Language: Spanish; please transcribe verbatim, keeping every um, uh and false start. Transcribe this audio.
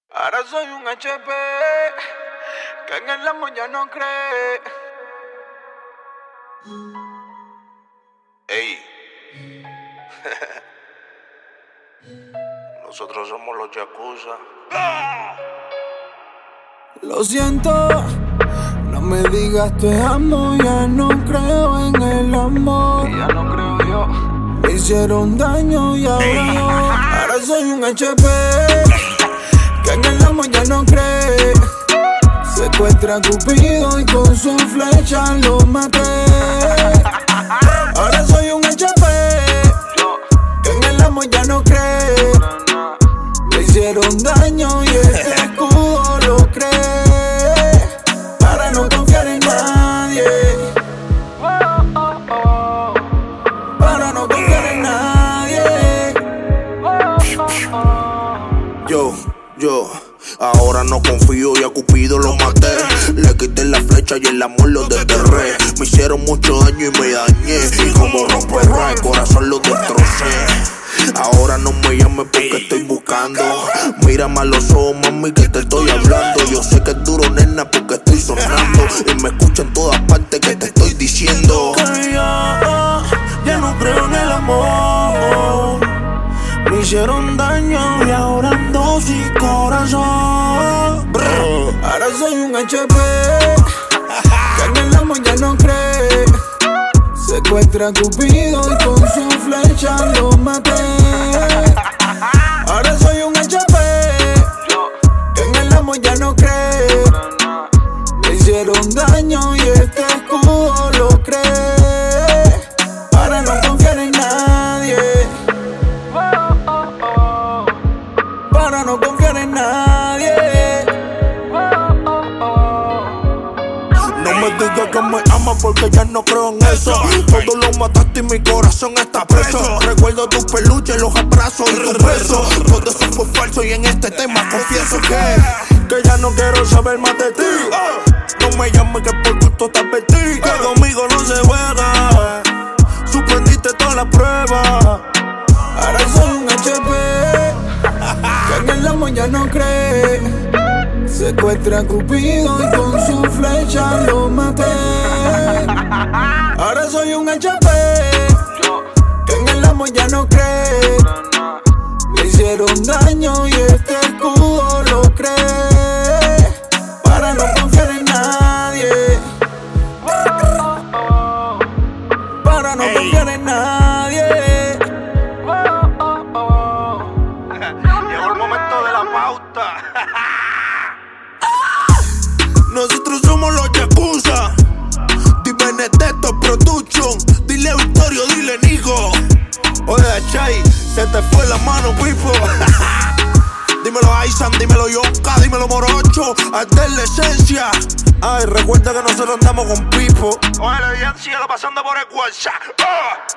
Ahora soy un H P que en el amor ya no cree. Ey. Nosotros somos los Yakuza. Lo siento, no me digas te amo, ya no creo en el amor. Y ya no creo yo. Me hicieron daño y ahora Ey. yo. Ahora soy un H P que en el amor ya no cree. Secuestra a Cupido y con su flecha lo maté. Ahora soy un H P que en el amor ya no cree. Me hicieron daño y este escudo lo cree. Para no confiar en nadie. Para no confiar en nadie. Yo, yo. Ahora no confío y a Cupido lo maté. Le quité la flecha y el amor lo desterré. Me hicieron mucho daño y me dañé. Y como romperra el corazón lo destrocé. Ahora no me llames porque estoy buscando. Mírame a los ojos, mami, que te estoy hablando. Yo sé que es duro, nena, porque estoy sonando. Y me escucha en todas partes que te estoy diciendo Que yo ya no creo en el amor. Me hicieron daño y ahora ando sin corazón. Brr. Ahora soy un H P que en el amor ya no cree. Secuestra a Cupido y con su flecha lo maté. Ahora soy un H P que en el amor ya no cree. Me hicieron daño y este escudo lo cree. Para no confiar en nadie. Para no confiar en nadie. No me digas que me amas porque ya no creo en eso. Todo lo mataste y mi corazón está preso. Recuerdo tus peluches, los abrazos y tus besos. Todo eso fue falso y en este tema confieso que Que ya no quiero saber más de ti. No me llames que por gusto te advertí. Que conmigo no se juega. Suspendiste toda la prueba. Ahora soy un H P que en el amor ya no cree. Secuestra a Cupido y con su flecha lo maté. Ahora soy un H P que en el amor ya no cree. Me hicieron daño y este escudo lo cree. Para no confiar en nadie. Para no confiar en nadie. Llegó el momento de la pauta. Nosotros somos los Yakuza. Di Benedetto Production. Dile Victorio, dile Nico. Oye, Chay, se te fue la mano, Pipo. Dímelo Aisan, dímelo Yonka, dímelo Morocho. Hasta la esencia. Ay, recuerda que nosotros andamos con Pipo. Oye, la evidencia lo pasando por el WhatsApp. Oh.